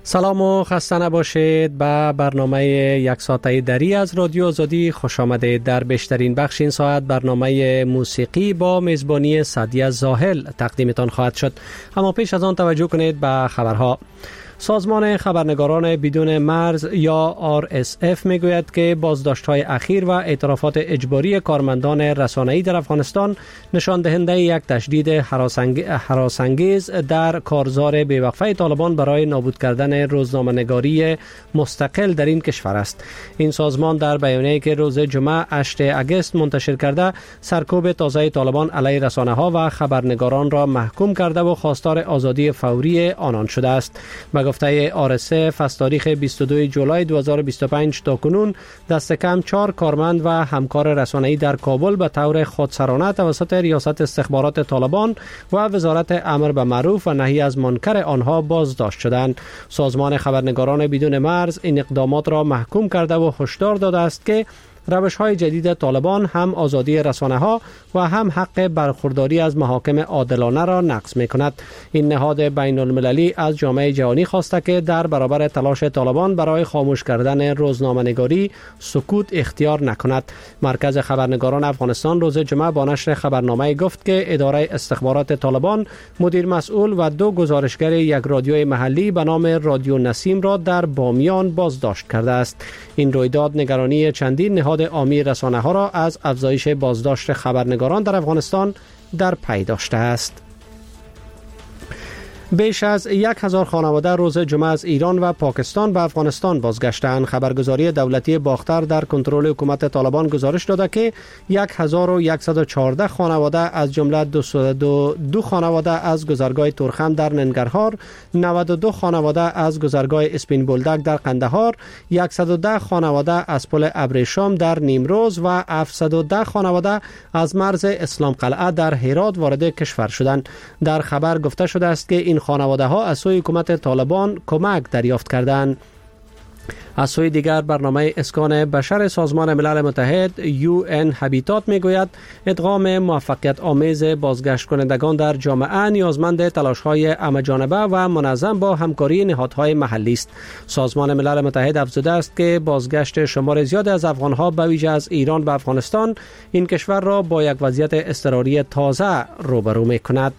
سلام و خسته نباشید. به برنامه یک ساعته دری از رادیو آزادی خوش آمدید. در بیشترین بخش این ساعت برنامه موسیقی با میزبانی سعدیه زاهل تقدیمتان خواهد شد. اما پیش از آن توجه کنید به خبرها. سازمان خبرنگاران بدون مرز یا RSF میگوید که بازداشت‌های اخیر و اعترافات اجباری کارمندان رسانه‌ای در افغانستان نشان دهنده یک تشدید هراس‌انگیز در کارزار بیوقفه طالبان برای نابود کردن روزنامه‌نگاری مستقل در این کشور است. این سازمان در بیانیه‌ای که روز جمعه 8 اگست منتشر کرده سرکوب تازه طالبان علیه رسانه‌ها و خبرنگاران را محکوم کرده و خواستار آزادی فوری آنان شده است. گفته RSF از تاریخ 22 جولای 2025 تا کنون دست کم 4 کارمند و همکار رسانه‌ای در کابل به طور خودسرانه توسط ریاست استخبارات طالبان و وزارت امر به معروف و نهی از منکر آنها بازداشت شدند. سازمان خبرنگاران بدون مرز این اقدامات را محکوم کرده و هشدار داده است که روش‌های جدید طالبان هم آزادی رسانه‌ها و هم حق برخورداری از محاکم عادلانه را نقض می‌کند. این نهاد بین‌المللی از جامعه جهانی خواسته که در برابر تلاش طالبان برای خاموش کردن روزنامه‌نگاری سکوت اختیار نکند. مرکز خبرنگاران افغانستان روز جمعه با نشر خبرنامه گفت که اداره استخبارات طالبان مدیر مسئول و 2 گزارشگر یک رادیوی محلی به نام رادیو نسیم را در بامیان بازداشت کرده است. این رویداد نگرانی چندین نهاد عامی رسانه‌ها را از افزایش بازداشت خبرنگاران در افغانستان در پی داشته است. بیش از 1000 خانواده روز جمعه از ایران و پاکستان به افغانستان بازگشتند. خبرگزاری دولتی باختر در کنترل حکومت طالبان گزارش داده که 1114 خانواده از جمله 202 خانواده از گذرگاه تورخم در ننگرهار، 92 خانواده از گذرگاه اسپین بولدک در قندهار، 110 خانواده از پل ابریشم در نیمروز و 710 خانواده از مرز اسلام قلعه در هرات وارد کشور شدند. در خبر گفته شده است که این خانواده ها از سوی حکومت طالبان کمک دریافت کردند. از سوی دیگر برنامه اسکان بشر سازمان ملل متحد UN هابیتات میگوید ادغام موفقیت آمیز بازگشت کنندگان در جامعه نیازمند تلاش‌های همه‌جانبه و منظم با همکاری نهادهای محلی است. سازمان ملل متحد افزوده است که بازگشت شمار زیاد از افغان‌ها به ویژه از ایران به افغانستان این کشور را با یک وضعیت اضطراری تازه روبرو می‌کند.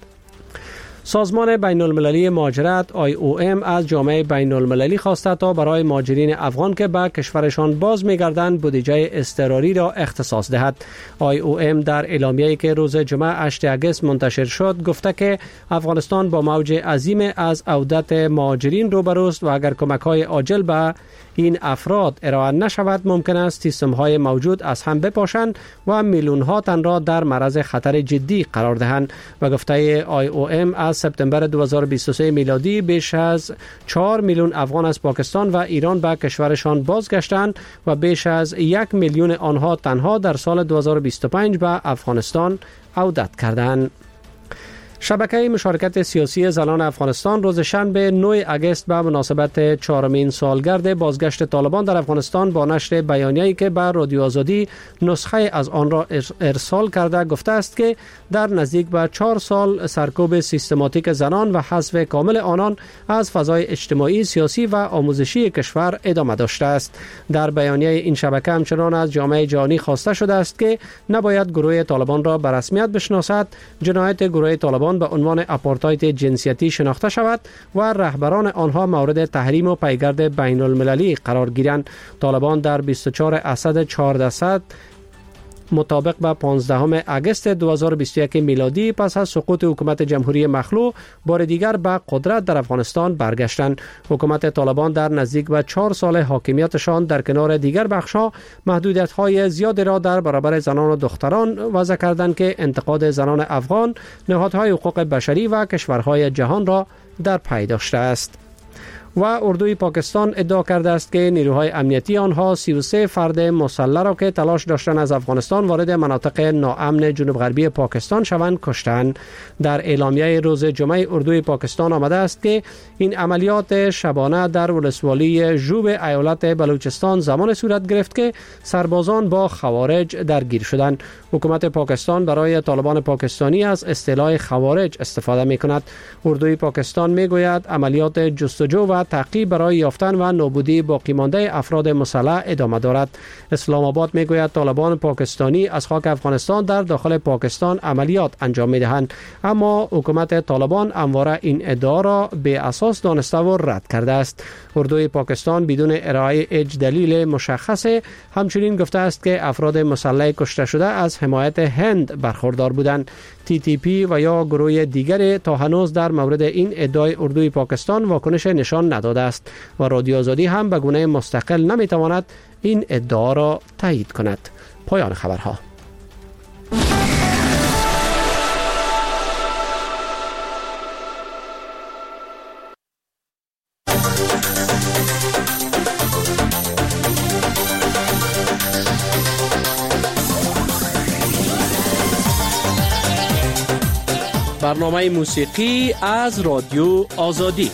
سازمان بین المللی مهاجرت IOM از جامعه بین المللی خواسته تا برای مهاجرین افغان که به کشورشان باز می‌گردند بودجه اضطراری را اختصاص دهد. IOM در اعلامیه‌ای که روز جمعه 8 اگست منتشر شد گفته که افغانستان با موج عظیم از عودت مهاجرین روبروست و اگر کمک‌های عاجل به این افراد ارائه نشود ممکن است سیستم‌های موجود از هم بپاشند و میلیون‌ها تن را در معرض خطر جدی قرار دهند. و گفته IOM از سپتامبر 2023 میلادی بیش از 4 میلیون افغان از پاکستان و ایران به کشورشان بازگشتند و بیش از 1 میلیون آنها تنها در سال 2025 به افغانستان عودت کردند. شبکه مشارکت سیاسی زنان افغانستان روز شنبه 9 اگست به مناسبت 4مین سالگرد بازگشت طالبان در افغانستان با نشر بیانیه‌ای که به رادیو آزادی نسخه از آن را ارسال کرده گفته است که در نزدیک به 4 سال سرکوب سیستماتیک زنان و حذف کامل آنان از فضای اجتماعی، سیاسی و آموزشی کشور ادامه داشته است. در بیانیه این شبکه همچنان از جامعه جهانی خواسته شده است که نباید گروه طالبان را به رسمیت بشناسد، جنایت گروه طالبان به عنوان آپارتاید جنسیتی شناخته شود و رهبران آنها مورد تحریم و پیگرد بین المللی قرار گیرند. طالبان در 24 اسد 1400 مطابق به 15 اگست 2021 میلادی پس از سقوط حکومت جمهوری مخلوع بار دیگر به قدرت در افغانستان برگشتند. حکومت طالبان در نزدیک به 4 سال حاکمیتشان در کنار دیگر بخش‌ها محدودیت‌های زیادی را در برابر زنان و دختران وضع کردند که انتقاد زنان افغان، نهادهای حقوق بشری و کشورهای جهان را در پی داشته است. و اردوی پاکستان ادعا کرده است که نیروهای امنیتی آنها 33 فرد مسلح را که تلاش داشتند از افغانستان وارد مناطق ناامن جنوب غربی پاکستان شوند کشتند. در اعلامیه روز جمعه اردوی پاکستان آمده است که این عملیات شبانه در ولسوالی ژوب ایالت بلوچستان زمان صورت گرفت که سربازان با خوارج درگیر شدند. حکومت پاکستان برای طالبان پاکستانی از اصطلاح خوارج استفاده می کند. اردوی پاکستان می گوید عملیات جستجو و تعقیب برای یافتن و نابودی باقی مانده افراد مسلح ادامه دارد. اسلام آباد میگوید طالبان پاکستانی از خاک افغانستان در داخل پاکستان عملیات انجام میدهند، اما حکومت طالبان همواره این ادعا را به اساس دانسته و رد کرده است. اردوی پاکستان بدون ارائه هیچ دلیل مشخص همچنین گفته است که افراد مسلح کشته شده از حمایت هند برخوردار بودند. TTP و یا گروه دیگر تا هنوز در مورد این ادعای اردوی پاکستان واکنش نشان نداده است و رادیو آزادی هم به گونه مستقل نمیتواند این ادعا را تایید کند. پایان خبرها. برنامه موسیقی از رادیو آزادی.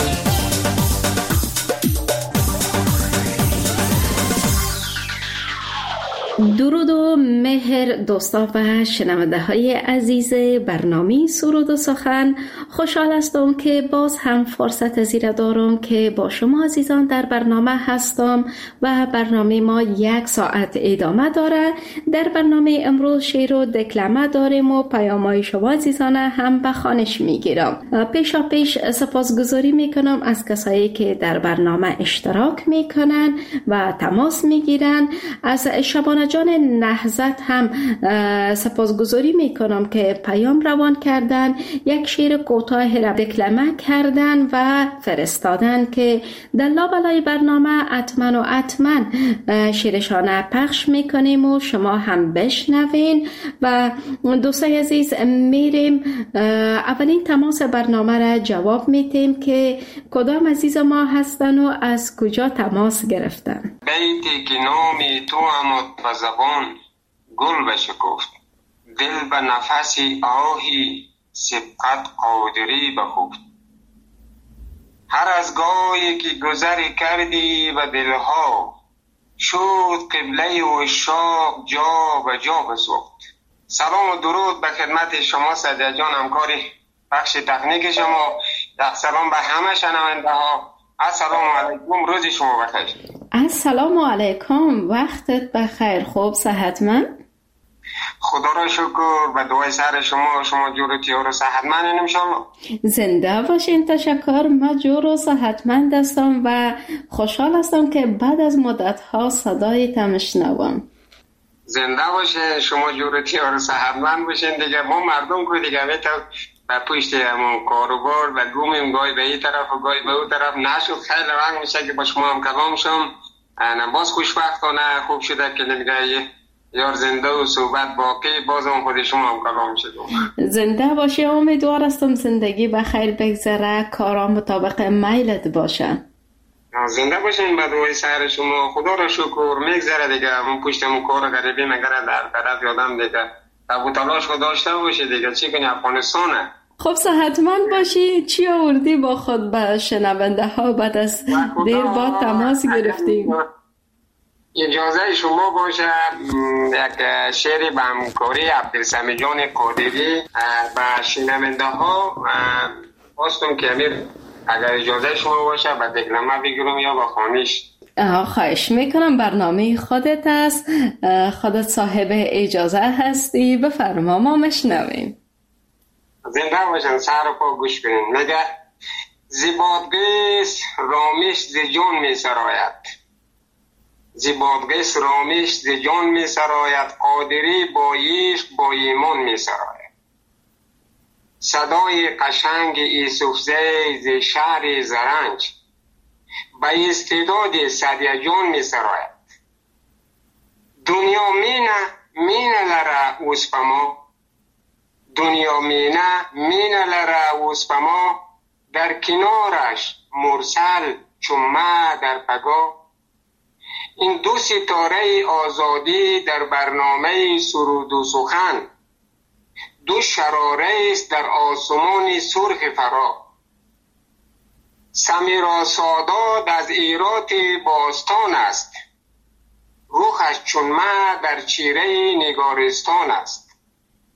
درود و مهر دوستا و شنونده های عزیز برنامه سرود و سخن. خوشحال هستم که باز هم فرصت زیرا دارم که با شما عزیزان در برنامه هستم و برنامه ما 1 ساعت ادامه داره. در برنامه امروز شعر و دکلمه داریم و پیام‌های شما عزیزان هم به خوانش میگیرم. پیشا پیش سپاسگزاری میکنم از کسایی که در برنامه اشتراک میکنن و تماس میگیرن. از شبانه جان نهضت هم سپاسگزاری میکنم که پیام روان کردن، یک شعر کوتاه را دکلمه کردن و فرستادن که در لابلای برنامه حتما شعرشان پخش میکنیم و شما هم بشنوین. و دوستای عزیز میریم اولین تماس برنامه را جواب میدیم که کدام عزیز ما هستن و از کجا تماس گرفتن. بیتی که نامی تو هم زبان گل بشکفت، دل به نفسی آهی سبقت قادری بخفت. هر از گاهی که گذری کردی و دلها شد قبله و عشاق جا و جا بسوخت. سلام و درود به خدمت شما سعدیه جان، همکاری بخش تکنیک شما. یک سلام به همه شنونده ها. السلام علیکم، روز شما بخیر. السلام علیکم، وقتت بخیر. خوب صحتمند؟ خدا را شکر، به دعای سر شما جور و تیار و صحتمند انشالله. زنده باشین. تشکر. من جور و صحتمند هستم و خوشحال هستم که بعد از مدت ها صدایت میشنوم. زنده باشه، شما جور و تیار و صحتمند باشین. دیگه ما مردم که دیگه به پشت همون کاروبار و گومیم، گاهی به این طرف و گاهی به اون طرف نشد. خیلی وقت میشه که با شما هم کلام شم. باز خوشبختانه خوب شده که دیگه یار زنده و صحبت باقی، باز هم خود شما هم کلام شدم. زنده باشی. امیدوار هستم زندگی بخیر بگذره، کارا مطابق میلت باشه. زنده باشین. به دعای سر شما خدا را شکر میگذره دیگه. من پشتمون کار غریبی مگره در طرف یادم دیگه ابو تلاش خود داشته باشه دیگه. چی کنی، افغانستانه. خب صحتمند باشی. چی آوردی با خود به شنونده ها بعد از دیر با تماس گرفتیم؟ اجازه شما باشه یک شعری به همکاری عبدالسمی جان قادری به شنونده ها خواستم که امیر اگر اجازه شما باشه به دکلمه بگیرم یا با خوانش. خواهش میکنم، برنامه خودت است، خودت صاحب اجازه هستی، بفرما ما مشنویم. زنده باشن، سر و پا گوش کنین. میگه زیبادگیس رامیش زی جان می سراید، زیبادگیس رامیش زی جان می سراید، قادری با عشق با ایمان می سراید. صدای قشنگ ایسوفزی زی شهر زرنج، به استعداد سعدیه جان می سراید. دنیا مینه لره اوسپما، دنیا مینه لره اوسپما، در کنارش مرسل چمه در پگاه. این دو ستاره آزادی در برنامه سرود و سخن، دو شراره است در آسمان سرخ فرا. سمیرا سادات از ایرات باستان است، روخش چون مه در چیره نگارستان است.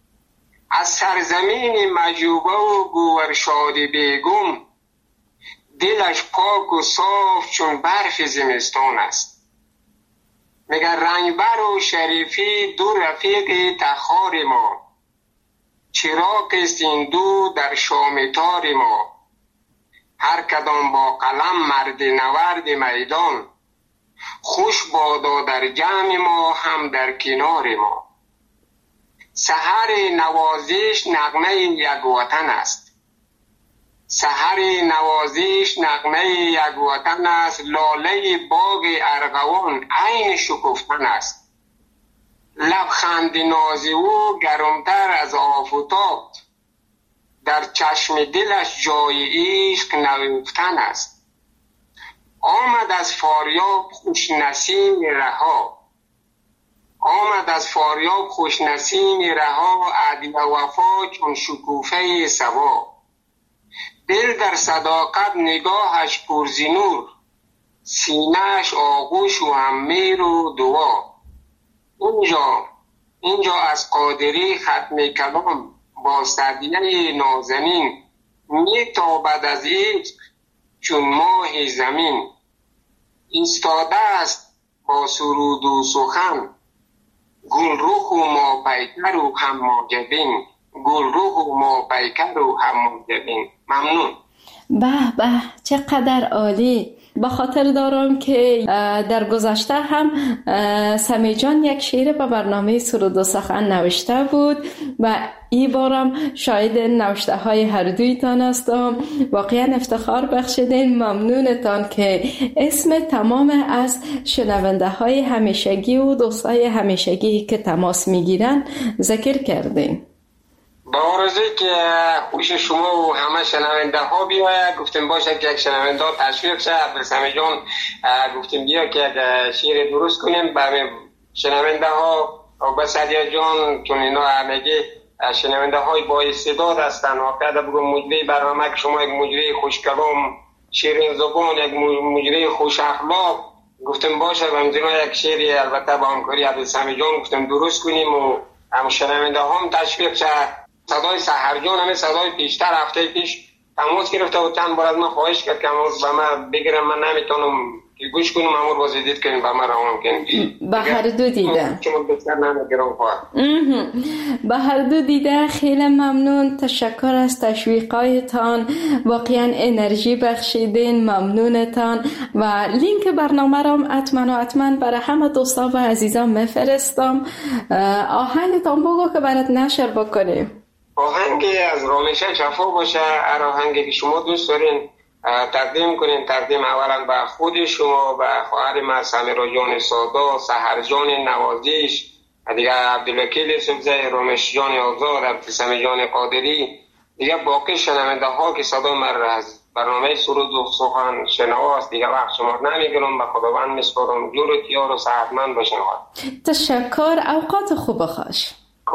از سرزمین مجوبه و گوهرشاد بیگم، دلش پاک و صاف چون برف زمستان است. مگر رنگبر و شریفی دو رفیق تخار ما، چراغ است این دو در شام تار ما. هر کدام با قلم مرد نورد میدان، خوش بادا در جمع ما هم در کنار ما. سحر نوازش نغمه یک وطن است، سحر نوازش نغمه یک وطن است. لاله باغ ارغوان عین شکفتن است. لبخند ناز او گرمتر از آفتاب، در چشم دلش جای عشق نهفتن است. آمد از فاریاب خوش نسیم رها، آمد از فاریاب خوش نسیم رها. عدل و وفا چون شکوفه صبا، دل در صداقت نگاهش پرزنور، سینه‌اش آغوش و هم مهر و دعا. اینجا از قادری ختم کلام، با سدیه نازنین میتابد از عشق چون ماه زمین. ایستاده است با سرود و سخن، گل رخ و ما پیکر و هم معجبین، گل رخ و ما پیکر و هم معجبین. ممنون. به به، چقدر عالی. به خاطر دارم که در گذشته هم سمی جان یک شعر به برنامه سرود و سخن نوشته بود و این بارم شاید نوشته های هر دویتان هستم. واقعا افتخار بخشیدین. ممنونتان که اسم تمام از شنونده های همیشگی و دوستای همیشگی که تماس میگیرن ذکر کردین. با آرزوی که خوش شما و همه شنونده ها بیاید. گفتیم باشه که یک شنونده ها تشویق شه. عبدالسمی جان گفتیم بیا که شعر درست کنیم برای شنونده ها. و بسیار جان چون اینا همگی شنونده های با استعداد هستن. واقعا بگم مجری برنامه که شما یک مجری خوشکلام، شیرین زبان، یک مجری خوش اخلاق. گفتیم باشه و همزینا یک شعری البته با همکاری عبدالسمی جان گفتیم درست کنیم و هم شنونده هم تشویق شه. صدای سحرجان همه صدای پیشتر هفته پیش تماس گرفته و چند بار از من خواهش کرد که به من بگیرم. من نمیتونم که گوش کنم. امور بازدید کنیم به من روان کنیم. به هر دو دیده چون بسیار نمیگیرم خواهد. به هر دو دیده خیلی ممنون. تشکر از تشویقایتان. واقعا انرژی بخشیدین. ممنونتان. و لینک برنامه را حتما برای همه دوستا و عزیزان میفرستم. آهنگتان بگو که برات نشر بکنیم. آهنگی از رامشه شفا باشه. هر آهنگی که شما دوست دارین تقدیم کنین. تقدیم اولا به خود شما، به خواهر ما سمیرا جان سادا، سحر جان نوازش، دیگه عبدالوکیل سبزه، رامش جان آزاد، عبدالسمی جان قادری، دیگه باقی شنونده ها که صدا من از برنامه سرود و سخن شنواست. دیگه وقت شما نمیگیرم. به خداوند میسپارم. جورت یار و صحتمند باشین. تشکر. اوقات خوب خوش.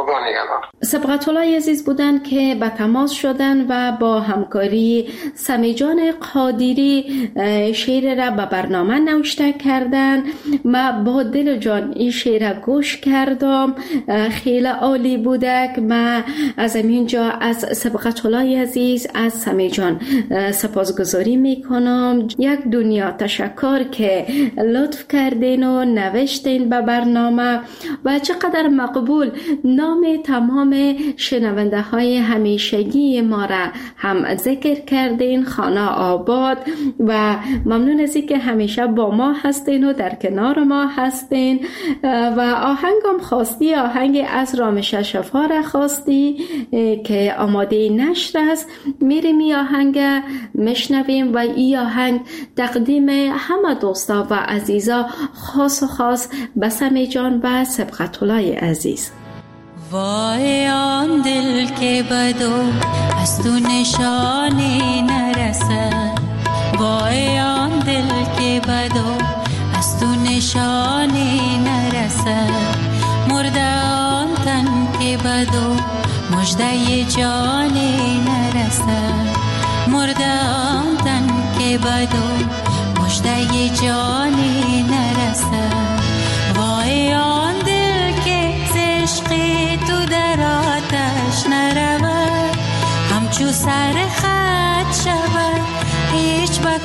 سبقت الله عزیز بودن که به تماس شدن و با همکاری سمی جان قادری شعر را به برنامه نوشته کردن. ما با دل جان این شعر گوش کردم. خیلی عالی بوده. ما از اینجا از سبقت الله عزیز، از سمی جان سپاسگزاری میکنم. یک دنیا تشکر که لطف کردین و نوشتین به برنامه و چقدر مقبول. نام تمام شنونده های همیشگی ما را هم ذکر کردین. خانه آباد و ممنون از اینکه همیشه با ما هستین و در کنار ما هستین. و آهنگم خواستی، آهنگ از رامشه شفا را خواستی که آماده نشر است. میریم این آهنگ مشنویم و این آهنگ تقدیم همه دوستا و عزیزا، خاص و خاص به سمی جان و سبقت الله عزیز. وای آن دل که بدو از تو نشانی نرسد، وای آن دل که بدو از تو نشانی نرسد، مرده آن تن که بدو مژده جانی نرسد، مرده آن تن که بدو مژده جانی نرسد. وای آن دل که عشقی تو در آتش نرود، همچو سر خط شود هیچ به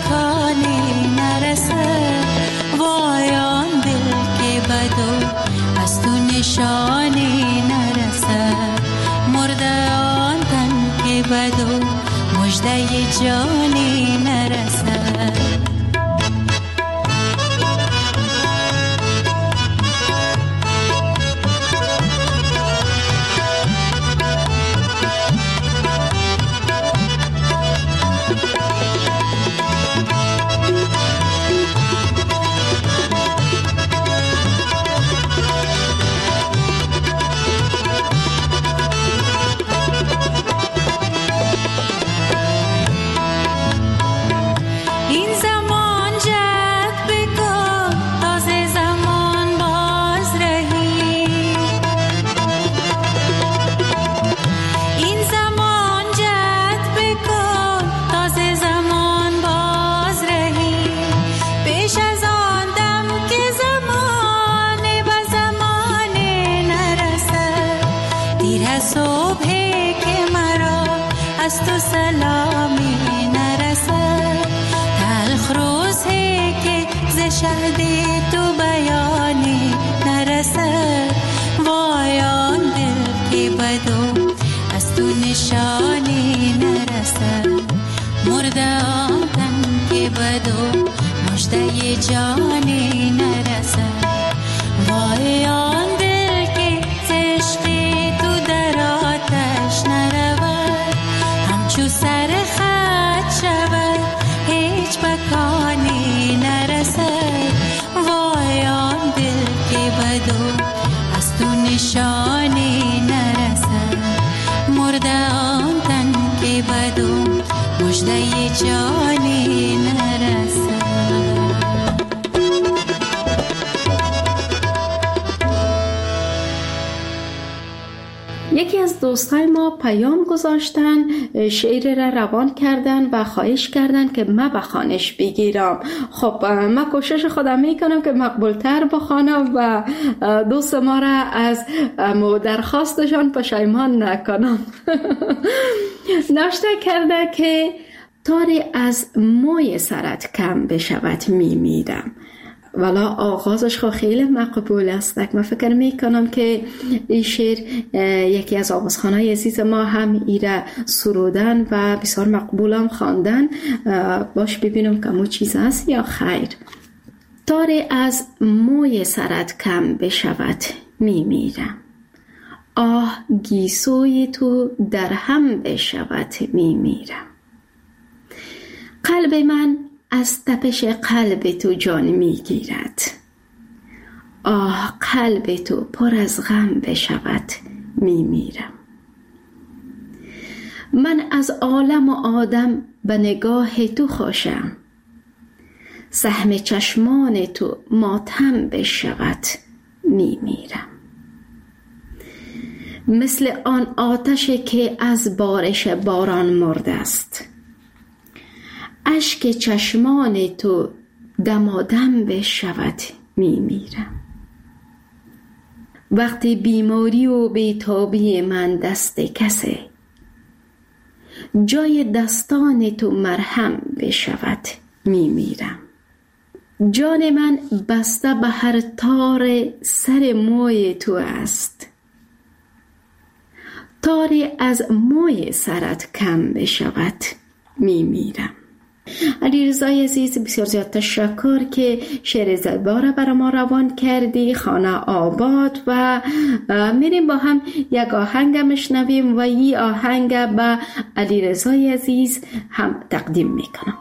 نشانی نرسد، مرده آن تن که بدو مژده جانی نرسد. تو سلامی نرسد، تلخ روز ہے که ز شهد تو بیانی نرسد. وای آن دل که بدو از تو نشانی نرسد، مرده آن تن که بدو مژده جانی نرسد. وای آن دل که ز عشق تو در آتش نرود، چو سر خط شود هیچ مکانی نرسد. وای آن دل که بدو از تو نشانی نرسد، مرده آن تن که بدو مژده جانی نرسد. یکی از دوستای ما پیام گذاشتن، شعر را روان کردن و خواهش کردن که من بخوانش بگیرم. خب من کوشش خودم میکنم که مقبولتر بخوانم و دوست ما را از درخواستشان پشیمان نکنم. نوشته کرده که تاری از موی سرت کم بشود میمیرم. والا آغازش خیلی مقبول است. من فکر میکنم که این شعر یکی از آوازخوانای عزیز ما هم ایره سرودن و بسیار مقبول هم خواندن. باش ببینم که مو چیز است یا خیر. تاری از موی سرت کم بشود میمیرم، آه گیسوی تو در هم بشود میمیرم. قلب من از تپش قلب تو جان میگیرد، آه قلب تو پر از غم بشود میمیرم. من از عالم و آدم به نگاه تو خوشم، سهم چشمان تو ماتم بشود میمیرم. مثل آن آتش که از بارش باران مرده است، اشک چشمان تو دمادم بشود میمیرم. وقتی بیماری و بیتابی من دست کسه، جای دستان تو مرهم بشود میمیرم. جان من بسته به هر تار سر موی تو است، تاری از موی سرت کم بشود میمیرم. علیرضای عزیز بسیار زیاد تشکر که شعر زیبا را برای ما روان کردی. خانه آباد و میریم با هم یک آهنگ میشنویم و این آهنگ به علیرضای عزیز هم تقدیم میکنم.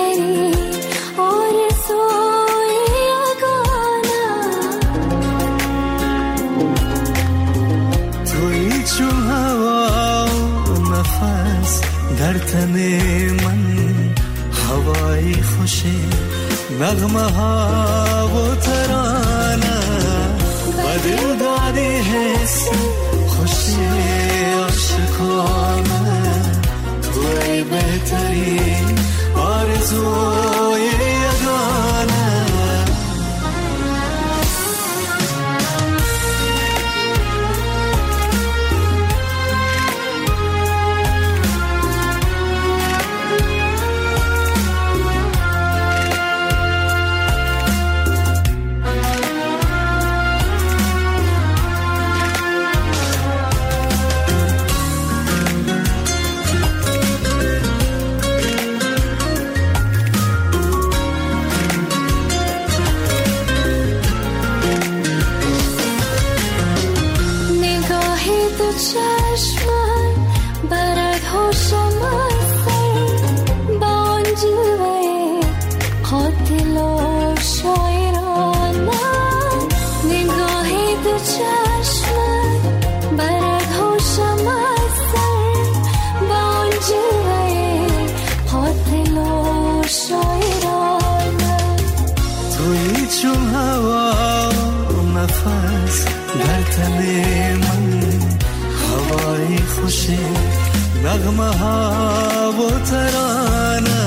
بهتری آرزوی یگانه تویی چون هوا و نفس در تن من، هوای خوشی نغمه ها و ترانه و دل دادی حس خوشی عاشقانه. توی بهترین آرزوی یگانه. نغمه ها و ترانه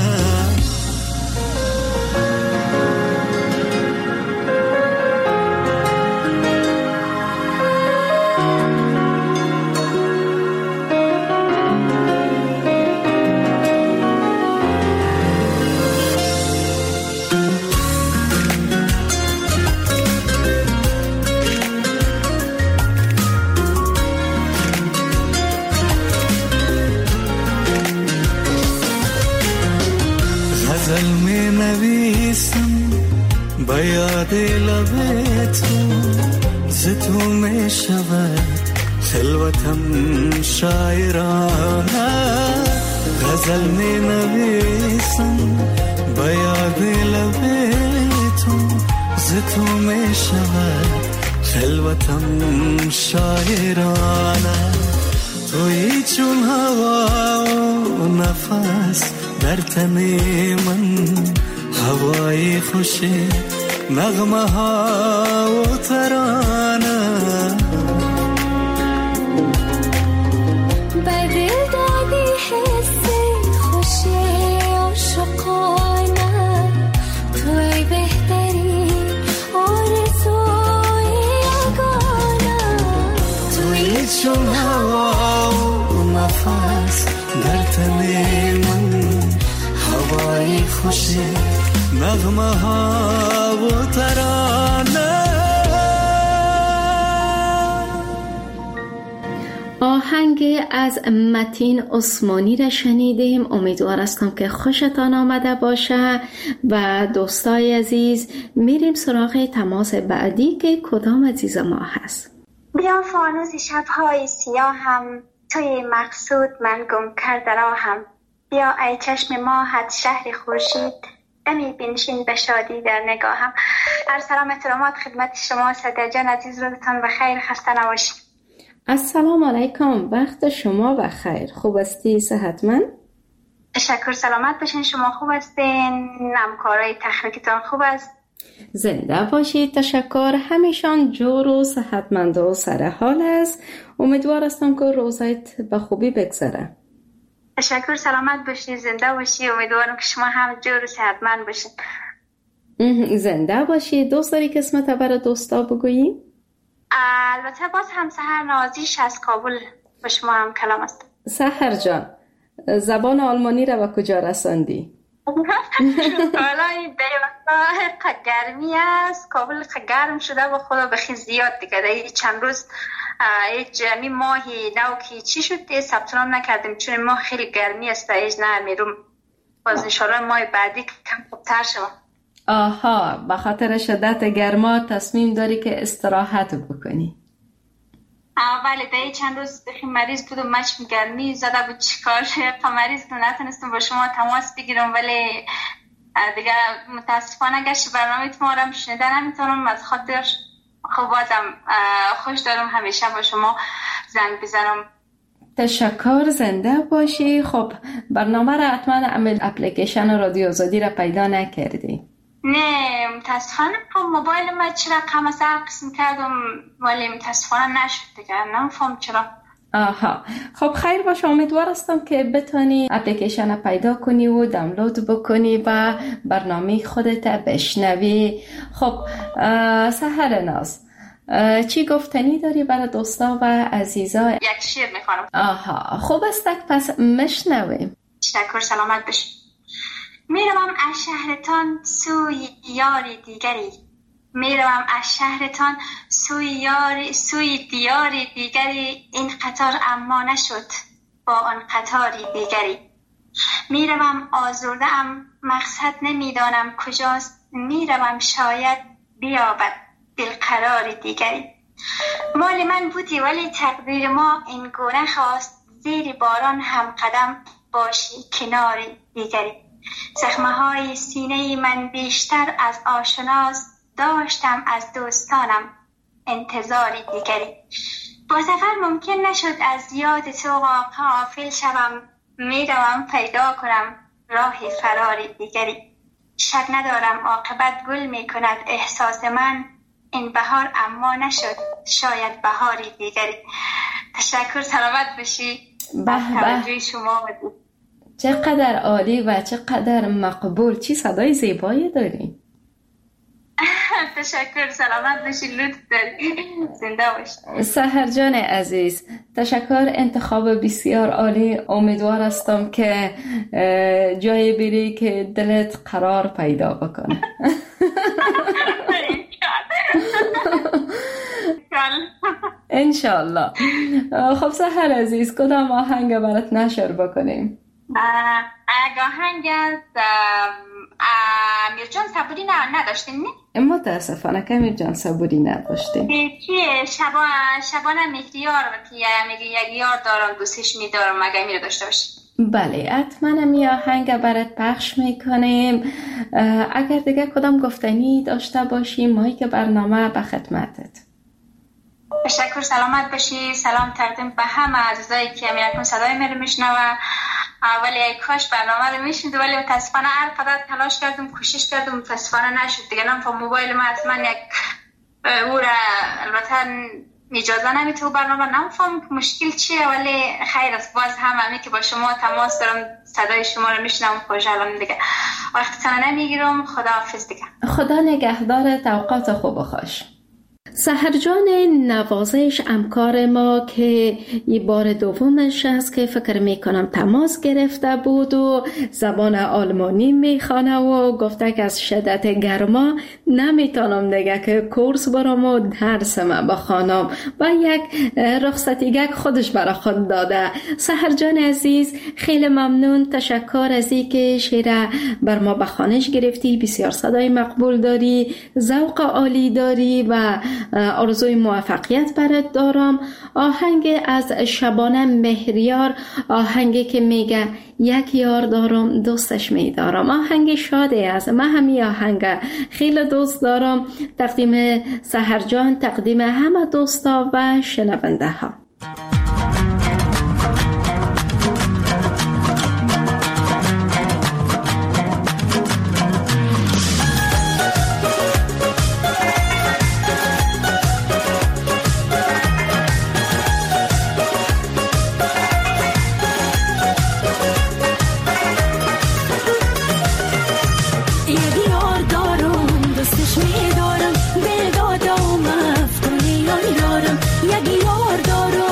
به یاد لب تو ز تو می شود خلوتم شاعرانه. غزل می نویسم به یاد لب تو ز تو می شود خلوتم شاعرانه. تویی چون هوا و نفس در تن من، هوای خوشی نغمه ها و ترانه به دل دادی حس خوشی عاشقانه. توی بهتری آرزوی یگانه. تویی چون هوا و نفس در تن من، هوای خوشی نغمه ها و ترانه. آهنگ از متین عثمانی را شنیدیم. امیدوار هستم که خوشتان آمده باشه. و دوستای عزیز، میریم سراغ تماس بعدی که کدام عزیز ما هست. بیا فانوس شب‌های سیاهم، توی مقصود من گم کرده راهم. بیا ای چشم ماهت شهر خورشید، دمی بنشین به شادی در نگاهم. سلام احترامات خدمت شما سعدیه جان عزیز، روزتان بخیر، خسته نباشید. السلام علیکم، وقت شما بخیر. خوب هستی؟ صحتمند؟ تشکر، سلامت باشین. شما خوب هستین؟ همکارای تخریکتان خوب است؟ زنده باشید. تشکر. همیشان جور و صحتمند و سر حال است. امیدوار هستم که روزایت به خوبی بگذره. تشکر، سلامت باشید، زنده باشید. امیدوارم که شما هم جور و صحتمند باشید. زنده باشید. دوست داری که اسمت برای دوستا بگویی؟ البته باز هم سحر نازیش از کابل با شما هم کلام است. سحر جان، زبان آلمانی را به کجا رساندی؟ حالا این وقتا گرمی است، کابل گرم شده و خدا بخی زیاد دیگه. چند روز جمعی ماهی نو که چی شد ثبت نام نکردیم چون ماه خیلی گرمی است. ایج نمیروم، باز انشالله ماه بعدی کم خوبتر شد. آها، به خاطر شدت گرما تصمیم داری که استراحت بکنی؟ بله، ده چند روز بخی مریض بودم، مچم گرمی زده بود، چیکار مریض بودم، نتونستم با شما تماس بگیرم، ولی دیگه متاسفانه اگر برنامه ما رو شنیده نمیتونم، از خاطر خب بازم خوش دارم همیشه با شما زنگ بزنم. تشکر، زنده باشی. خب برنامه را حتما اپلیکیشن رادیو آزادی را پیدا نکردی؟ نه متاسفانه موبایل ما چرا رقم قسم کردم ولی متاسفانه نشد دیگه، نمیفهم چرا. آها، خب خیر باشه. امیدوار هستم که بتونی اپلیکیشن پیدا کنی و دانلود بکنی و برنامه خودت بشنوی. خب سحر ناز، چی گفتنی داری برای دوستا و عزیزا؟ یک شعر میخوانم. آها، خوب است، پس مشنویم. تشکر، سلامت باشی. میروم از شهرتان سوی یاری دیگری، میروم از شهرتان سوی دیاری دیگری، این قطار اما نشد با آن قطاری دیگری. میروم آزرده ام مقصد نمیدانم کجاست، میروم شاید بیابد دلقراری دیگری. مال من بودی ولی تقدیر ما این گونه خواست، زیر باران هم قدم باشی کناری دیگری. زخمه های سینه من بیشتر از آشناست، داشتم از دوستانم انتظاری دیگری. با سفر ممکن نشد از یاد تو غافل شوم، میروم پیدا کنم راه فراری دیگری. شک ندارم عاقبت گل میکند احساس من، این بهار اما نشد شاید بهاری دیگری. تشکر، سلامت باشی. توجه شما بود. چقدر عالی و چقدر مقبول. چی صدای زیبایی داری. تشکر، سلامت باشی، لطف داری، زنده باشی. سحر جان عزیز، تشکر، انتخاب بسیار عالی. امیدوار هستم که جایی بری که دلت قرار پیدا بکنه. انشالله. خب سحر عزیز، کدام آهنگ برات نشر بکنیم؟ آهنگ از امیر جان صبوری نداشتیم نه؟ متاسفانه که امیر جان صبوری نداشتیم. چیه شبانه مهریار که میگه یک یار دارم دوستش میدارم، مگه میره داشته باشی؟ بله حتما می آهنگ برات پخش میکنیم. اگر دیگه کدام گفتنی داشته باشیم مایی که برنامه به خدمتت. تشکر، سلامت باشی. سلام تقدیم به همه عزیزایی که امیرکن صدای من رو میشنوه. ولی کاش برنامه رو میشنید ولی متاسفانه هر قدر تلاش کردم کوشش کردم متاسفانه نشد دیگه. نمی‌فهم موبایل ما حتما یک او را البته اجازه نمیده برنامه، نمی‌فهم مشکل چیه ولی خیر است. باز همین که با شما تماس دارم صدای شما رو میشنوم خوشحالم دیگه. وقتتون نمیگیرم. خداحافظ دیگه. خدا نگهدارت. اوقات خوب و خوش. سحر جان نوازش همکار ما که یه بار دومش است که فکر میکنم تماس گرفته بود و زبان آلمانی میخوانه و گفته که از شدت گرما نمیتونم دیگه که کورس برام و درس من بخوانم و یک رخصتیگک خودش برا خود داده. سحر جان عزیز خیلی ممنون. تشکر از این که شعر بر ما بخوانش گرفتی. بسیار صدای مقبول داری، ذوق عالی داری و آرزوی موفقیت برات دارم. آهنگ از شبانه مهریار، آهنگی که میگه یک یار دارم دوستش میدارم، آهنگ شاده است. من همین آهنگ خیلی دوست دارم. تقدیم سحر جان، تقدیم همه دوستا و شنونده ها. یک یار دارم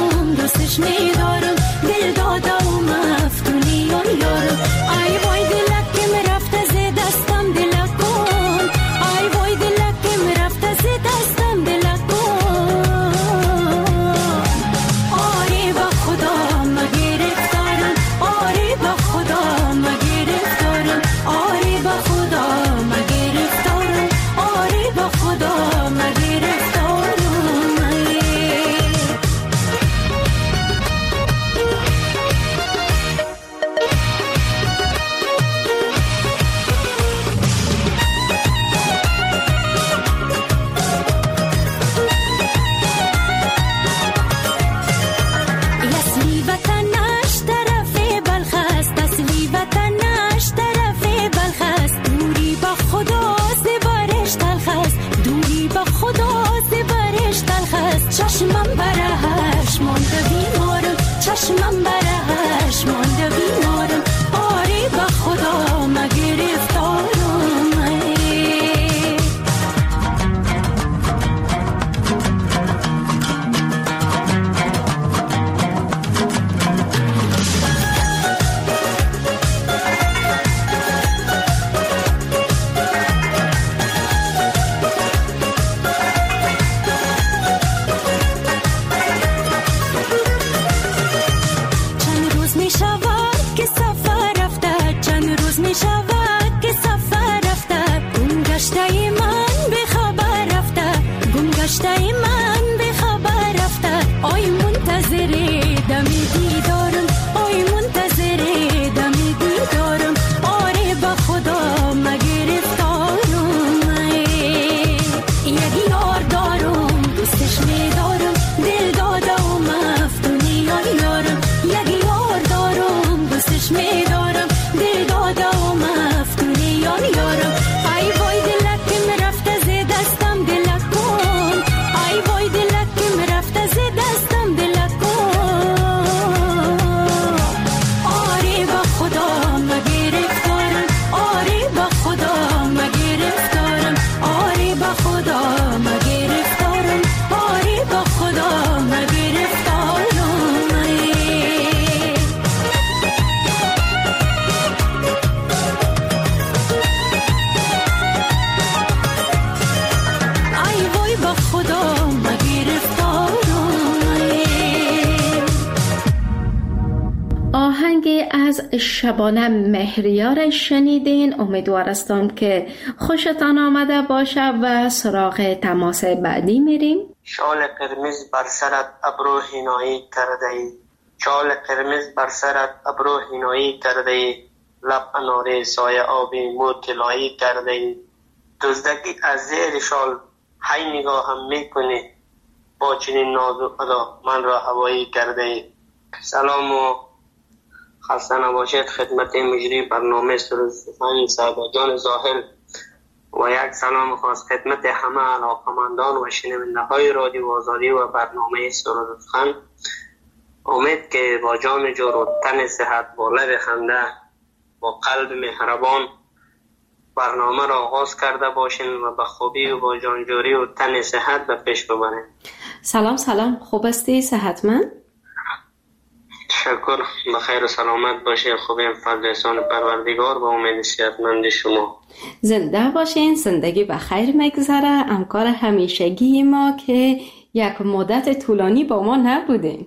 شبانه مهریار شنیدین. امیدوار هستم که خوشتان آمده باشه و سراغ تماس بعدی میریم. شال قرمز بر سرت ابرو هینایی کرده ای، شال قرمز بر سرت ابرو هینایی کرده ای، لب اناره سایه آبی مو طلایی کرده ای، دزدکی از زیر شال هی نگاهم میکنی، با چنین ناز و ادا من را هوایی کرده ای. سلام و خسته نباشید خدمت مجری برنامه سرود سخن صاحب جان زاهل و یک سلام خاص خدمت همه علاقمندان و شنونده های رادیو آزادی و برنامه سرود سخن. امید که با جان جور و تن صحت، با لب خنده، با قلب مهربان برنامه را آغاز کرده باشین و به خوبی و با جانجوری و تن صحت به پیش ببرین. سلام، خوب هستی؟ صحتمند؟ شکر، بخیر و سلامت باشین. خوبیم فضل احسان پروردگار و امید صحتمند شما. زنده باشین، زندگی بخیر مگذره. همکار همیشگی ما که یک مدت طولانی با ما نبودین.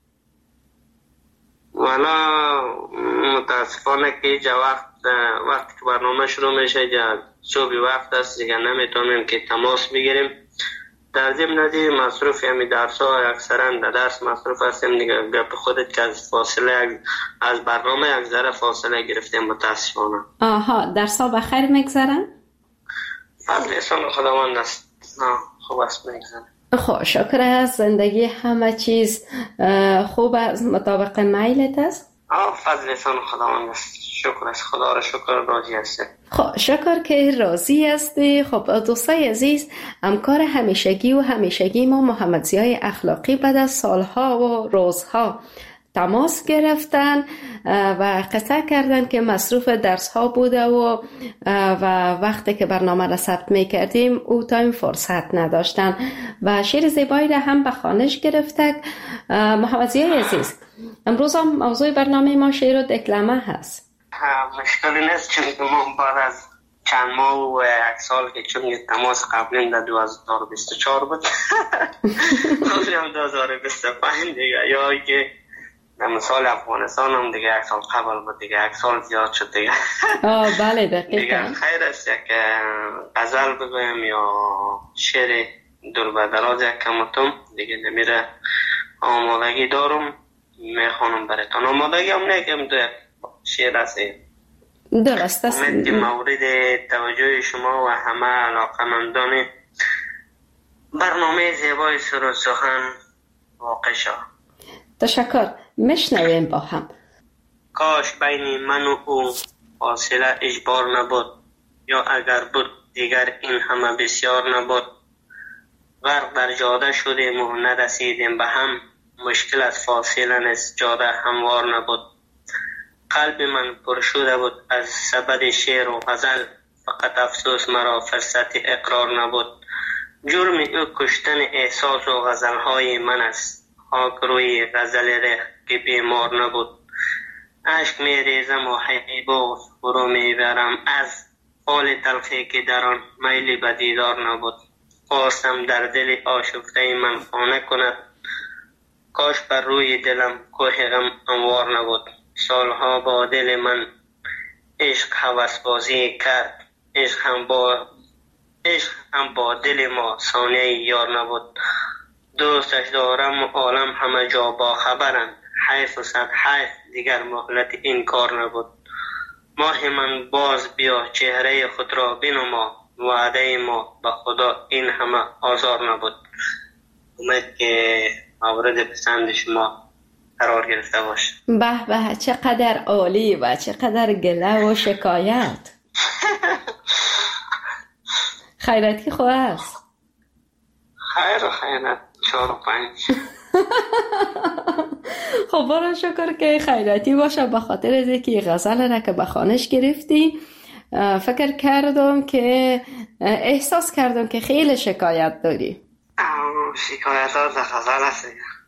والا متاسفانه که اینجا وقتی که برنامه شروع میشه صبح وقت است دیگه نمیتونیم که تماس بگیریم. در ضمن از مصروف همی درس ها اکثرا در درس مصروف هستیم دیگه. گپ خودت که از فاصله از برنامه یک ذره فاصله گرفتیم متاسفانه. آها، درس ها بخیر مگذرن؟ فضل احسان خداوند است. خوب است مگذرن. خب شکر است. زندگی همه چیز خوب است، مطابق میلت است؟ فضل احسان خداوند است. شکر است، خدا را شکر، راضی هستی. خب شکر که راضی هستی. خب دوستای عزیز، همکار همیشگی ما محمد ضیای اخلاقی بعد از سالها و روزها تماس گرفتن و قطع کردن که مصروف درس ها بوده و وقتی که برنامه را ثبت می کردیم او تایم فرصت نداشتن و شعر زیبایی را هم به خوانش گرفتک. محمد ضیای عزیز، امروز هم موضوع برنامه ما شعر و دکلمه هست. مشکلی نیست، چون ما بعد از چند ماه و یک سال که چون تماس قبلی در 2024 بود قبلی هم 2025 دیگه، یا که در مثال افغانستان هم دیگه یک سال قبل بود دیگه، یک سال زیاد شد دیگه. بله دقیقا. دیگه خیر است یک غزل بگویم یا شعر دور به دراز یک کمتم دیگه نمیره. آمادگی دارم میخوانم براتون. آمادگی هم نگم دو شعر است. درست است. امید که مورد توجه شما و همه علاقمندان برنامه زیبای سرود سخن واقع شد. تشکر. میشنویم با هم. کاش بین من و او فاصله اجبار نبود، یا اگر بود دیگر این همه بسیار نبود. غرق در جاده شدیم و نرسیدیم به هم، مشکل از فاصله نیست، جاده هموار نبود. قلب من پر شده بود از سبد شعر و غزل، فقط افسوس مرا فرصت اقرار نبود. جرم او کشتن احساس و غزلهای من است، خاک روی غزل ریخت که بیمار نبود. عشق می ریزم و حیباز فرو می برم از حال تلخی که در آن میلی به دیدار نبود. خواستم در دل آشفته من خانه کند، کاش بر روی دلم کوه غم انوار نبود. سالها با دل من عشق هوس بازی کرد، عشق هم با دل ما ثانیه یار نبود. دوستش دارم و عالم همه جا با خبرند، حیف و صد حیف دیگر مهلت این کار نبود. ماه من باز بیا چهره خود را بنما، وعده ما به خدا این همه آزار نبود. امید که مورد پسند شما قرار گرفته باشه. به به، چقدر عالی و چقدر گله و شکایت. خیرتی خواه است؟ خیر و خیرت 4 و 5. خب برای شکر که خیرتی باشه. به خاطر از اینکه غزل را که به خوانش گرفتی فکر کردم که احساس کردم که خیلی شکایت داری. شکایت ها در غزل هست.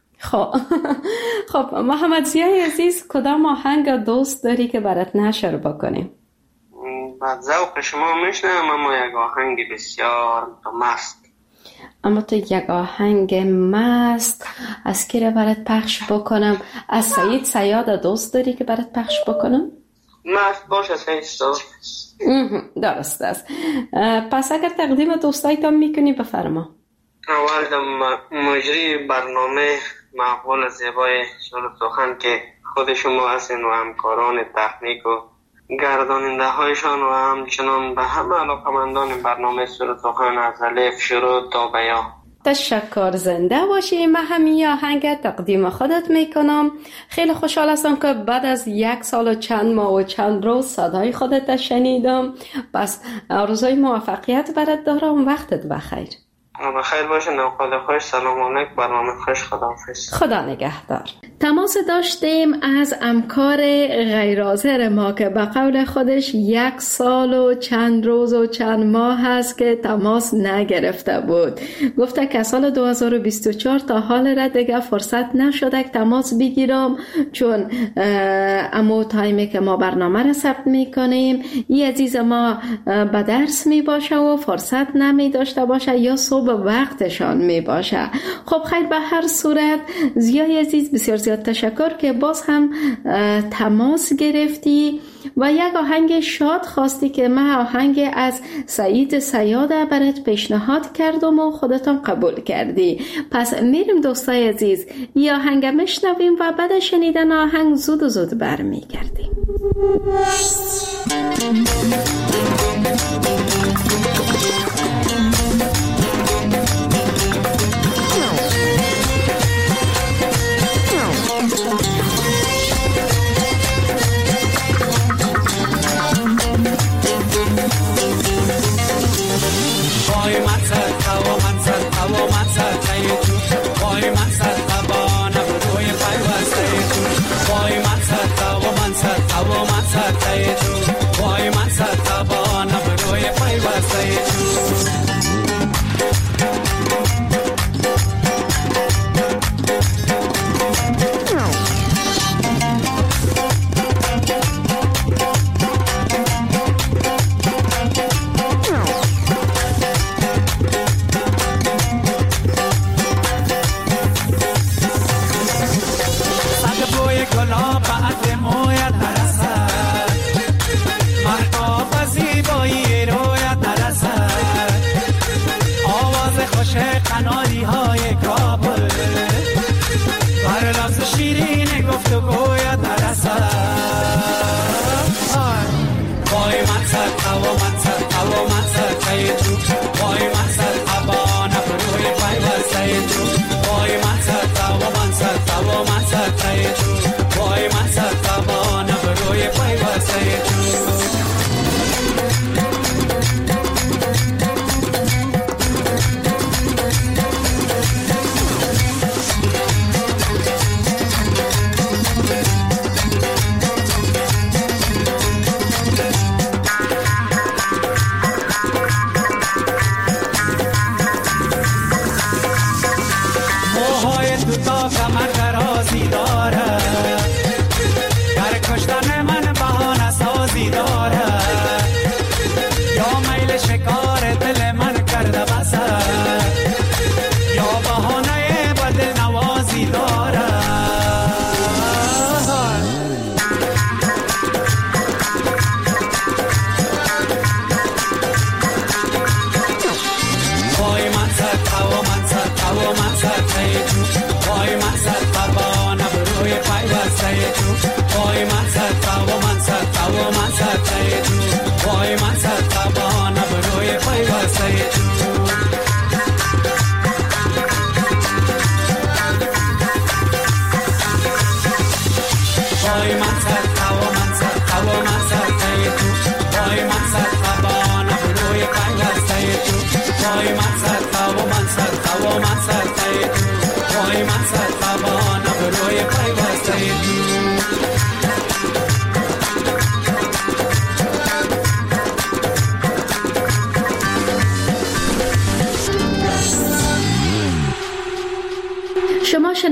خب محمد ضیای عزیز، کدام آهنگ دوست داری که برات نشر بکنیم؟ بعد ذوق شما میشنم، اما یک آهنگ بسیار مست. اما تو یک آهنگ مست از کی را برات پخش بکنم؟ از سعید صیاد دوست داری که برات پخش بکنم؟ مست باشه سیستا. درست است. پس اگر تقدیم دوستایتان میکنی بفرما. اول مجری برنامه مقبول زیبای شروع سخن که خود شما هستین و همکاران تکنیک و گرداننده هایشان و همچنان به همه علاقمندان برنامه شروع سخن از الف شروع تا بیا. تشکر، زنده باشی. من همین آهنگ تقدیم خودت میکنم. خیلی خوشحال هستم که بعد از 1 سال و چند ماه و چند روز صدای خودت شنیدم. پس آرزوی موفقیت برات دارم. وقتت بخیر. بخیر باشه. نوقات خوش. سلام علیکم. برنامه خوش. خداحافظ. خدا نگهدار. تماس داشتیم از همکار غیرحاضر ما که به قول خودش 1 سال و چند روز و چند ماه هست که تماس نگرفته بود. گفته که سال 2024 تا حال را دیگه فرصت نشده که تماس بگیرم، چون امو تایمی که ما برنامه را ثبت میکنیم این عزیز ما به درس می باشه و فرصت نمی داشته باشه یا صبح وقتشان می باشه. خب خیر، به هر صورت زیای عزیز بسیار زیاد تشکر که باز هم تماس گرفتی و یک آهنگ شاد خواستی که من آهنگ از سعید سیاده برات پیشنهاد کردم و خودتان قبول کردی. پس میریم دوستای عزیز این آهنگ میشنویم و بعد شنیدن آهنگ زود برمیگردیم.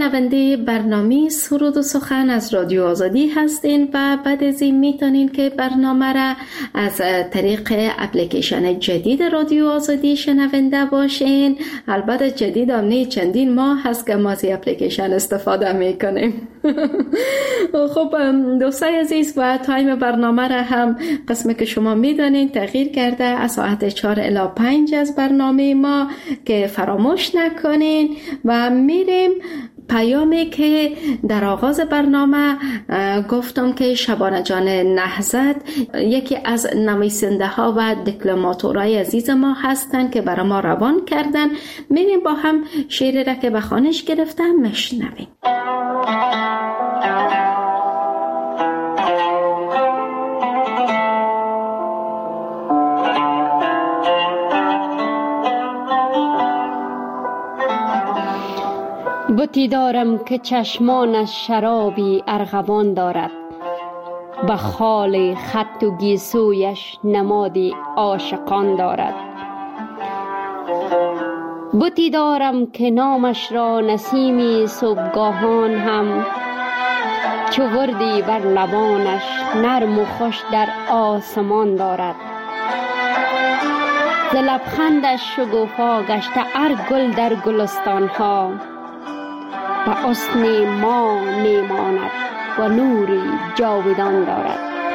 شنونده برنامه سرود و سخن از رادیو آزادی هستین و بعد از این میتونین که برنامه را از طریق اپلیکیشن جدید رادیو آزادی شنونده باشین. البته جدید هم چندین ماه هست که ما از اپلیکیشن استفاده میکنیم. خب دوستای عزیز، و تایم برنامه را هم قسمی که شما میدانین تغییر کرده از ساعت 4 الی 5 از برنامه ما که فراموش نکنین. و میریم پیامی که در آغاز برنامه گفتم که شبانه جان نهضت یکی از نویسنده ها و دیپلماتورای عزیز ما هستند که برای ما روان کردن. میریم با هم شعری را که به خوانش گرفتم مشنویم. بتی دارم که چشمانش شرابی ارغوان دارد، به خال خط و گیسویش نمادی عاشقان دارد. بتی دارم که نامش را نسیمی صبحگاهان هم چو وردی بر لبانش نرم و خوش در آسمان دارد. ز لبخندش شگوفا گشته هر گل در گلستان ها، و حسن ما میماند و نوری جاودان دارد.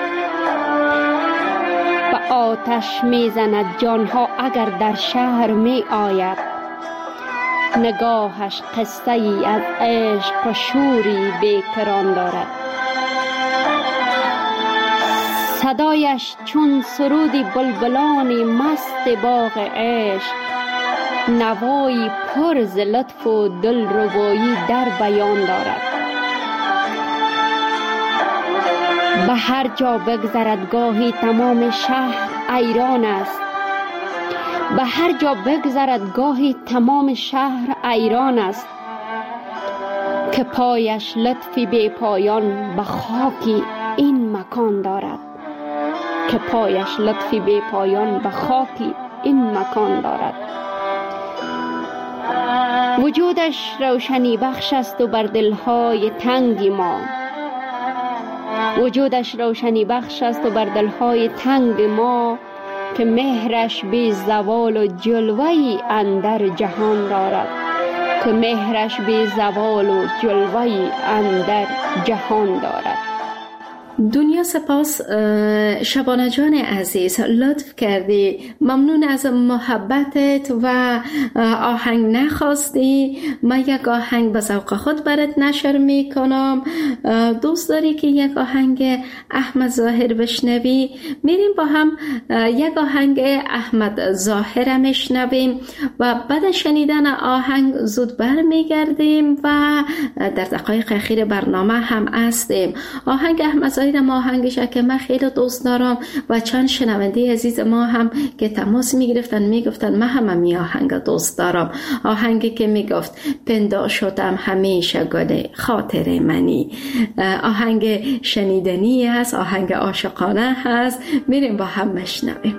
و آتش میزند جانها اگر در شهر می آید، نگاهش قصه ای از عشق و شوری بیکران دارد. صدایش چون سرودی بلبلان مست باغ عشق، نوایی پر ز لطف و دلربایی در بیان دارد. به هر جا بگذرد گاهی تمام شهر ایران است، به هر جا بگذرد گاهی تمام شهر ایران است، که پایش لطفی بی پایان به خاکی این مکان دارد، که پایش لطفی بی پایان به خاکی این مکان دارد. وجودش روشنی بخش است و بر دلهای تنگ ما، وجودش روشنی بخش است و بر دلهای تنگ ما، که مهرش بی زوال و جلوه‌ای اندر جهان دارد، که مهرش بی زوال و جلوه‌ای اندر جهان دارد. دنیا سپاس شبانه جان عزیز، لطف کردی، ممنون از محبتت و آهنگ نخواستی. من یک آهنگ به ذوق خود برات نشر میکنم. دوست داری که یک آهنگ احمد ظاهر بشنوی؟ میریم با هم یک آهنگ احمد ظاهر میشنویم و بعد شنیدن آهنگ زود برمیگردیم و در دقایق اخیر برنامه هم هستیم. آهنگ احمد ظاهر ما آهنگش که من خیلی دوست دارم و چند شنونده عزیز ما هم که تماس میگفتن من هم می آهنگ دوست دارم. آهنگی که میگفت پندا شدم همیشه گل خاطر منی. آهنگ شنیدنی هست، آهنگ عاشقانه هست. میریم با هم مشنویم.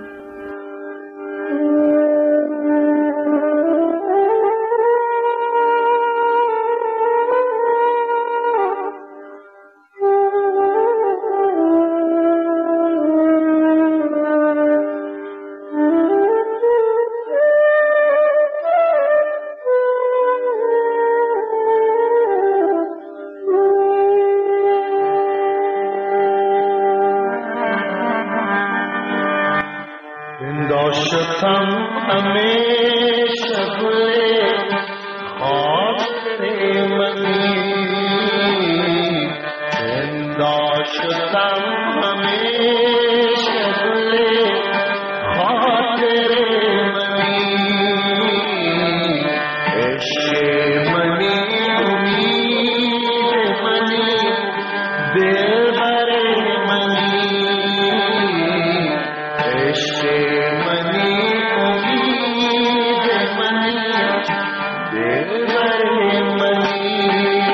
Mani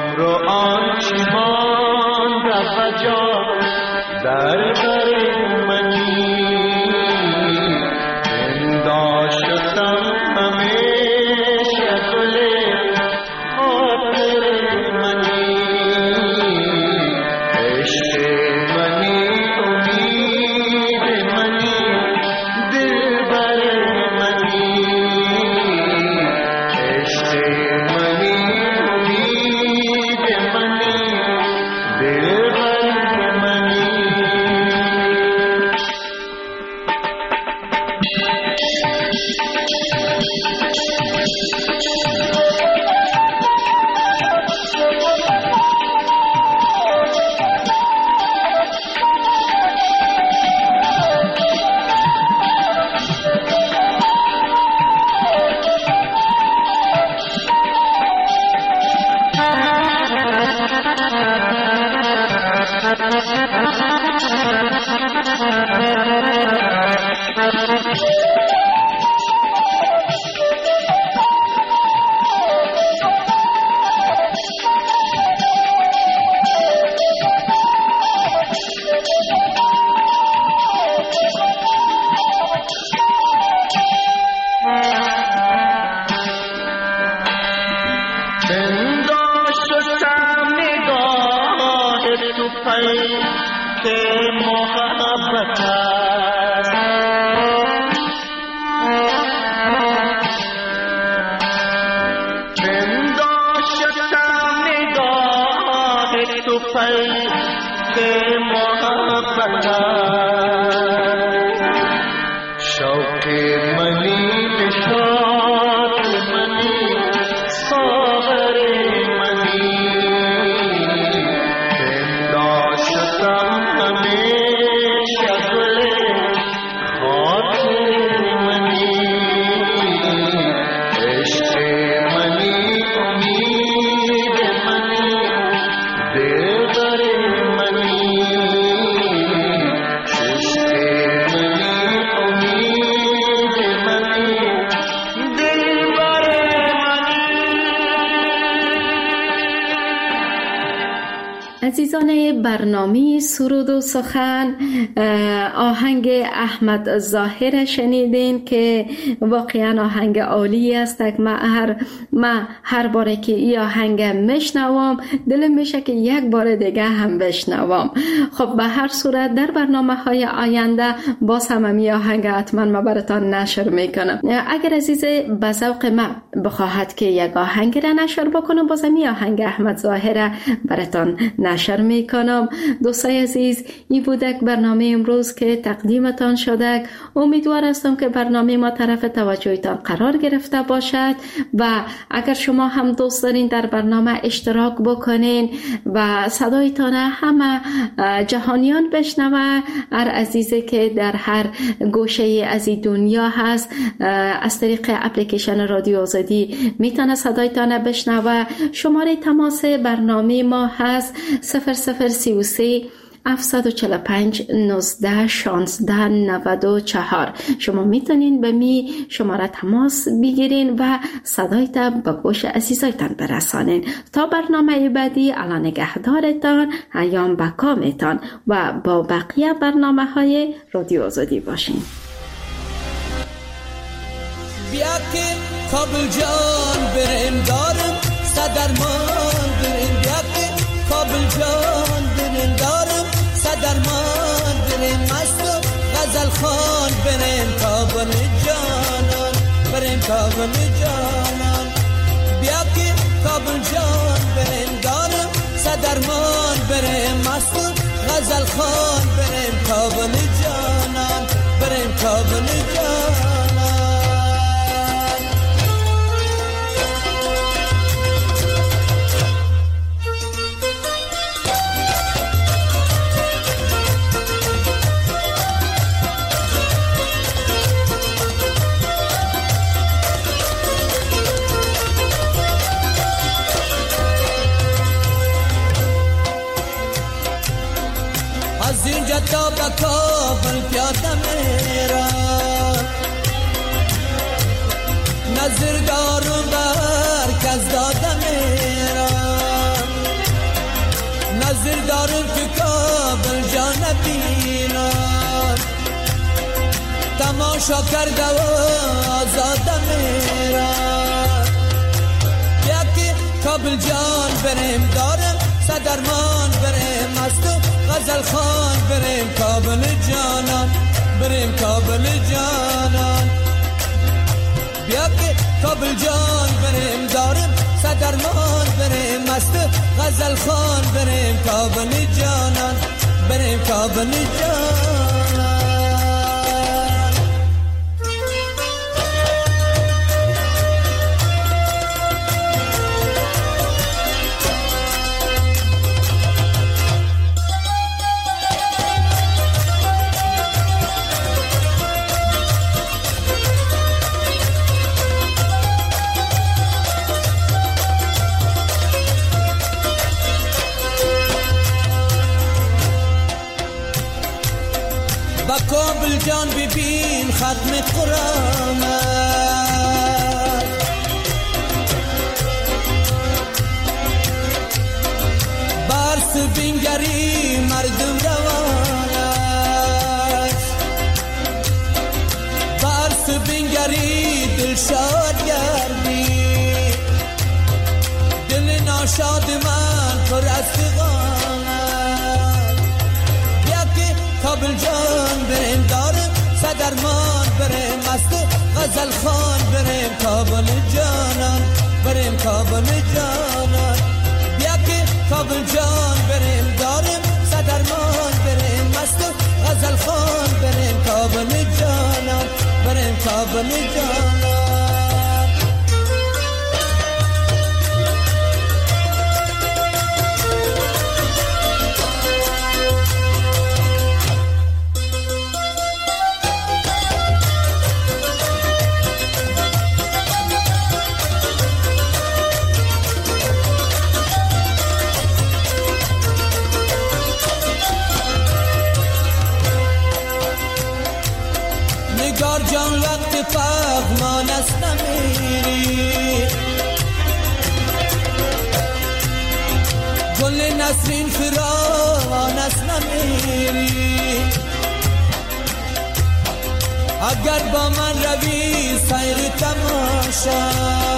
عمر آنچه ماند از جا در بر منی پنداشتم همیشه گل خاطر منی عشق منی امید منی دلبر منی عشق منی امید منی دلبر منی. عزیزان برنامه سرود و سخن، آهنگ احمد ظاهر شنیدین که واقعا آهنگ عالی است. من هر باره که این آهنگ میشنوم دلم میشه که یک بار دیگه هم بشنوم. خب به هر صورت در برنامه های آینده باز هم این آهنگ حتما ما براتان نشر میکنم. اگر عزیز به ذوق من بخواهد که یک آهنگ را نشر بکنم، باز هم این آهنگ احمد ظاهر براتان نشر میکنم. دوستای عزیز، این بودک برنامه امروز که تقدیمتان شده. امیدوار هستم که برنامه ما طرف توجهتان قرار گرفته باشد و اگر شما هم دوست دارین در برنامه اشتراک بکنین و صدایتان همه جهانیان بشنوه، هر عزیزی که در هر گوشه از این دنیا هست از طریق اپلیکیشن رادیو آزادی میتونه صدایتان بشنوه. شماره تماس برنامه ما هست 0033 745 19 16 94. شما میتونین به می شماره تماس بگیرین و صدایت به گوش عزیزایتان برسانین. تا برنامه بعدی، الله نگهدارتان، ایام به کامتان و با بقیه برنامه های رادیو آزادی باشین. بیا که کابل جان بریم دارم صدرمان بریم، بیا که کابل جان بریم دارم صدرمان بریم، مست و غزل خان بریم کابل جانان، بریم کابل جانان. بیا که کابل جان بریم دارم صدرمان بریم، مست و غزل خان بریم کابل جانان، بریم کابل جانان. از اینجا تا به کابل پیاده میرم، نظر دارم مرکز داده میرم، حاضر دارم که کابل جا نبینم، تماشا کرده و آزاده میرم. بیا که کابل جان بریم، دارم صدرمان بریم، از تو غزل خان بریم کابل جانان، بریم کابل جانان. بیا که کابل جان بریم، دارم صدرمان بریم، از تو غزل خان بریم کابل جانان، بریم کابل جانان. کابل جان ببین ختم قرآن، برس بینگری مردم روان است، برس بینگری دل شاد گردی، دل ناشاد من پر از فغان است. بیا که کابل جان بریم، دارم صدرمان بریم، از تو غزل خان بریم کابل جانان، بریم کابل جانان. بیا که کابل جان بریم، دارم صدرمان بریم، از تو غزل خان بریم کابل جانان، بریم کابل جانان. نگار جان وقت پغمان است نمیری، گل نسرین فراوان است نمیری. اگر با من روی سیر تماشا،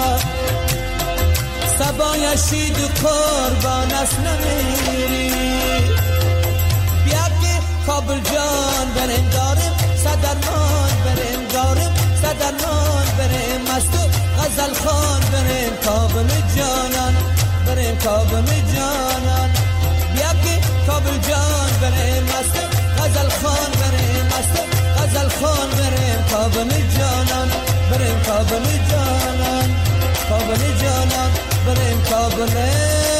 صبای شید قربان است نمیری. بیا که کابل جان بریم، دارم صدرمان بریم، دارم صدرمان بریم، از تو غزل خان بریم کابل جانان، بریم کابل جانان. بیا که کابل جان بریم، از تو غزل خان بریم، از تو غزل خان بریم کابل جانان، بریم کابل جانان، کابل جانان، بریم کابل جانان.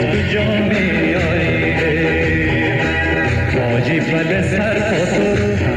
سر